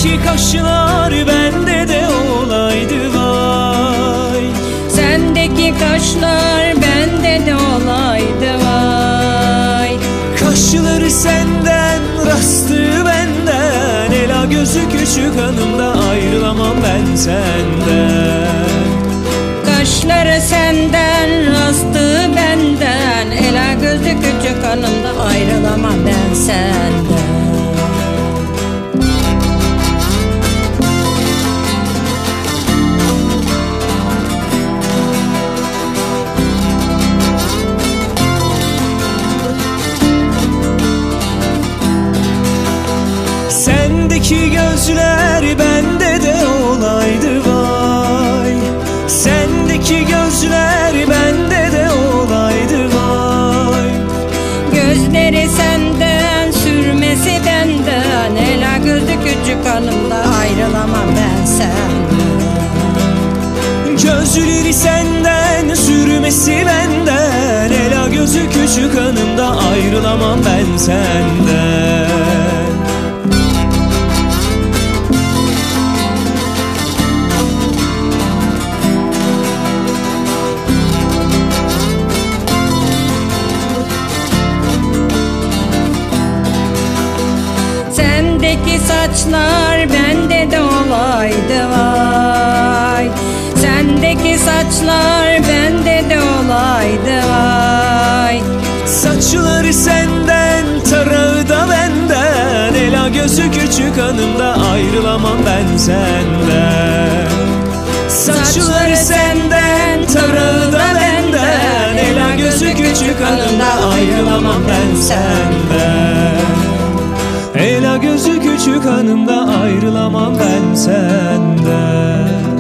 Sendeki kaşlar bende de olaydı vay. Sendeki kaşlar bende de olaydı vay. Kaşları senden, rastı benden, ela gözü küçük hanım da ayrılamam ben senden. Kaşları senden, rastı benden, ela gözü küçük hanım da ayrılamam ben senden. Sendeki gözler bende de olaydı vay. Sendeki gözler bende de olaydı vay. Gözleri senden, sürmesi benden, ela gözü küçük hanım da ayrılamam ben senden. Gözleri senden, sürmesi benden, ela gözü küçük hanım da ayrılamam ben senden. Sendeki saçlar bende de olaydı vay. Sendeki saçlar bende de olaydı vay. Saçları senden, tarağı da benden, ela gözü küçük hanım da ayrılamam ben senden. Saçları senden, tarağı da benden, ela gözü küçük hanım da ayrılamam ben senden. Ela gözü küçük hanım da ayrılamam ben senden.